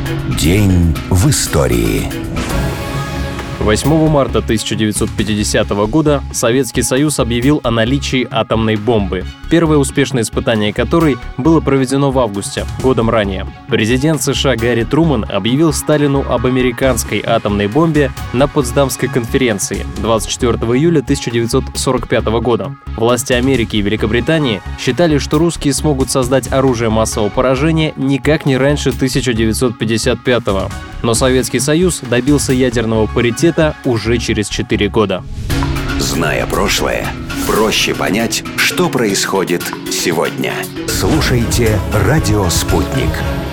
День в истории. 8 марта 1950 года Советский Союз объявил о наличии атомной бомбы, первое успешное испытание которой было проведено в августе, годом ранее. Президент США Гарри Трумэн объявил Сталину об американской атомной бомбе на Потсдамской конференции 24 июля 1945 года. Власти Америки и Великобритании считали, что русские смогут создать оружие массового поражения никак не раньше 1955 года. Но Советский Союз добился ядерного паритета уже через 4 года. Зная прошлое, проще понять, что происходит сегодня. Слушайте «Радио Спутник».